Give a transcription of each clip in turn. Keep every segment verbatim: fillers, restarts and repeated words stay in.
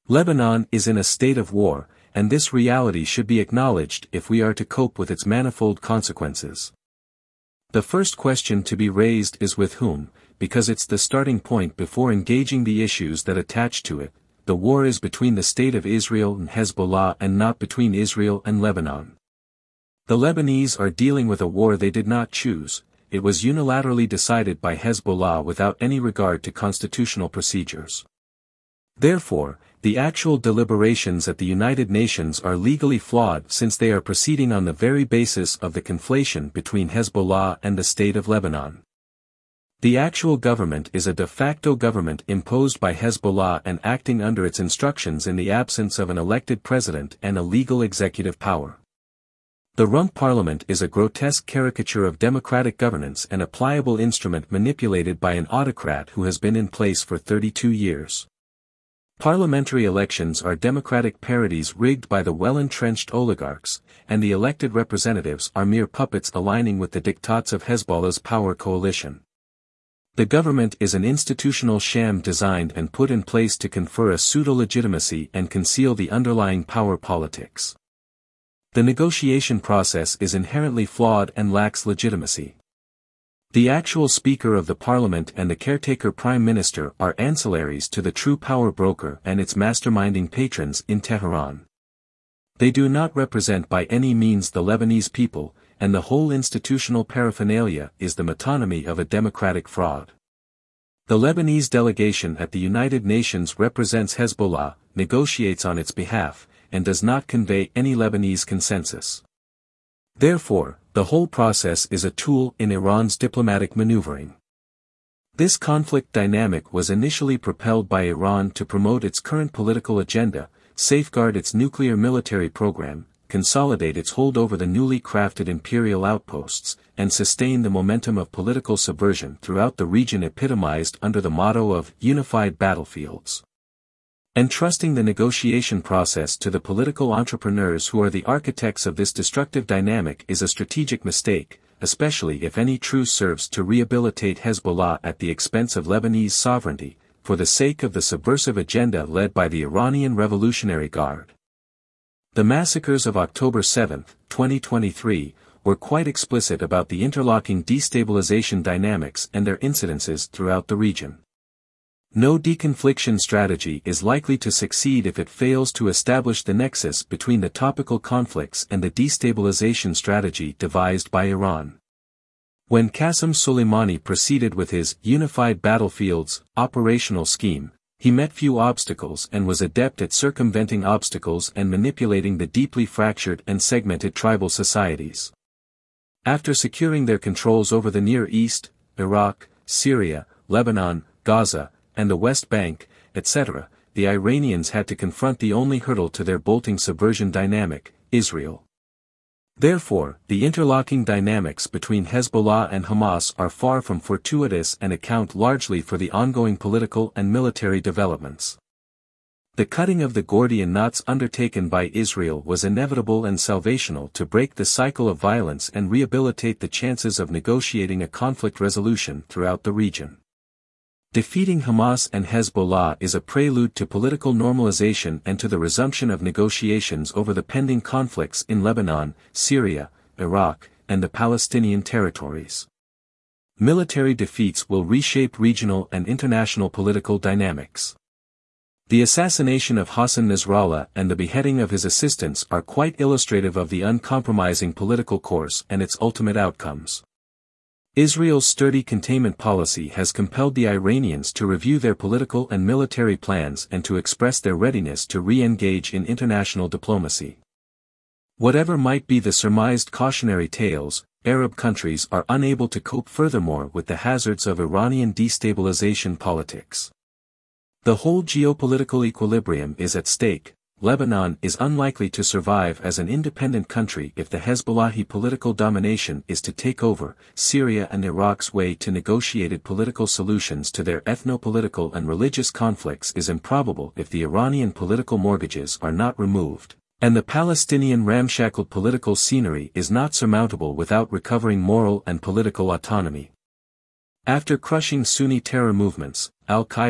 Lebanon is in a state of war, and this reality should be acknowledged if we are to cope with its manifold consequences. The first question to be raised is with whom, because it's the starting point before engaging the issues that attach to it. The war is between the State of Israel and Hezbollah and not between Israel and Lebanon. The Lebanese are dealing with a war they did not choose. It was unilaterally decided by Hezbollah without any regard to constitutional procedures. Therefore, the actual deliberations at the United Nations are legally flawed since they are proceeding on the very basis of the conflation between Hezbollah and the State of Lebanon. The actual government is a de facto government imposed by Hezbollah and acting under its instructions in the absence of an elected president and a legal executive power. The rump parliament is a grotesque caricature of democratic governance and a pliable instrument manipulated by an autocrat who has been in place for thirty-two years. Parliamentary elections are democratic parodies rigged by the well-entrenched oligarchs, and the elected representatives are mere puppets aligning with the diktats of Hezbollah's power coalition. The government is an institutional sham designed and put in place to confer a pseudo-legitimacy and conceal the underlying power politics. The negotiation process is inherently flawed and lacks legitimacy. The actual Speaker of the Parliament and the caretaker Prime Minister are ancillaries to the true power broker and its masterminding patrons in Tehran. They do not represent by any means the Lebanese people, and the whole institutional paraphernalia is the metonymy of a democratic fraud. The Lebanese delegation at the United Nations represents Hezbollah, negotiates on its behalf, and does not convey any Lebanese consensus. Therefore, the whole process is a tool in Iran's diplomatic maneuvering. This conflict dynamic was initially propelled by Iran to promote its current political agenda, safeguard its nuclear military program, consolidate its hold over the newly crafted imperial outposts, and sustain the momentum of political subversion throughout the region epitomized under the motto of unified battlefields. Entrusting the negotiation process to the political entrepreneurs who are the architects of this destructive dynamic is a strategic mistake, especially if any truce serves to rehabilitate Hezbollah at the expense of Lebanese sovereignty, for the sake of the subversive agenda led by the Iranian Revolutionary Guard. The massacres of October seventh, twenty twenty-three, were quite explicit about the interlocking destabilization dynamics and their incidences throughout the region. No deconfliction strategy is likely to succeed if it fails to establish the nexus between the topical conflicts and the destabilization strategy devised by Iran. When Qasem Soleimani proceeded with his unified battlefields operational scheme, he met few obstacles and was adept at circumventing obstacles and manipulating the deeply fractured and segmented tribal societies. After securing their controls over the Near East, Iraq, Syria, Lebanon, Gaza, and the West Bank, et cetera, the Iranians had to confront the only hurdle to their bolting subversion dynamic, Israel. Therefore, the interlocking dynamics between Hezbollah and Hamas are far from fortuitous and account largely for the ongoing political and military developments. The cutting of the Gordian knots undertaken by Israel was inevitable and salvational to break the cycle of violence and rehabilitate the chances of negotiating a conflict resolution throughout the region. Defeating Hamas and Hezbollah is a prelude to political normalization and to the resumption of negotiations over the pending conflicts in Lebanon, Syria, Iraq, and the Palestinian territories. Military defeats will reshape regional and international political dynamics. The assassination of Hassan Nasrallah and the beheading of his assistants are quite illustrative of the uncompromising political course and its ultimate outcomes. Israel's sturdy containment policy has compelled the Iranians to review their political and military plans and to express their readiness to re-engage in international diplomacy. Whatever might be the surmised cautionary tales, Arab countries are unable to cope furthermore with the hazards of Iranian destabilization politics. The whole geopolitical equilibrium is at stake. Lebanon is unlikely to survive as an independent country if the Hezbollahi political domination is to take over. Syria and Iraq's way to negotiated political solutions to their ethno-political and religious conflicts is improbable if the Iranian political mortgages are not removed, and the Palestinian ramshackled political scenery is not surmountable without recovering moral and political autonomy. After crushing Sunni terror movements, Al-Qaeda,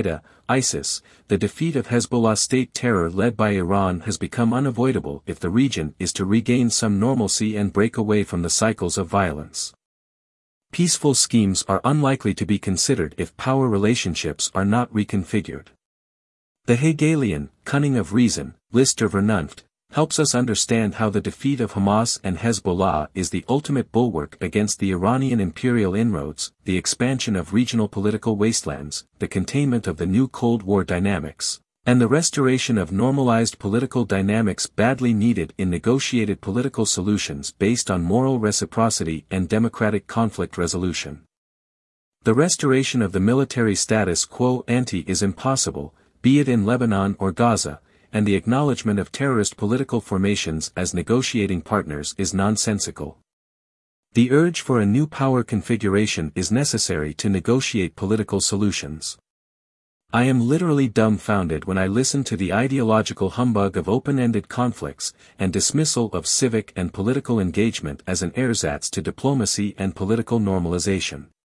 ISIS, the defeat of Hezbollah state terror led by Iran has become unavoidable if the region is to regain some normalcy and break away from the cycles of violence. Peaceful schemes are unlikely to be considered if power relationships are not reconfigured. The Hegelian cunning of reason, Lister Vernunft, helps us understand how the defeat of Hamas and Hezbollah is the ultimate bulwark against the Iranian imperial inroads, the expansion of regional political wastelands, the containment of the new Cold War dynamics, and the restoration of normalized political dynamics badly needed in negotiated political solutions based on moral reciprocity and democratic conflict resolution. The restoration of the military status quo ante is impossible, be it in Lebanon or Gaza, and the acknowledgement of terrorist political formations as negotiating partners is nonsensical. The urge for a new power configuration is necessary to negotiate political solutions. I am literally dumbfounded when I listen to the ideological humbug of open-ended conflicts, and dismissal of civic and political engagement as an ersatz to diplomacy and political normalization.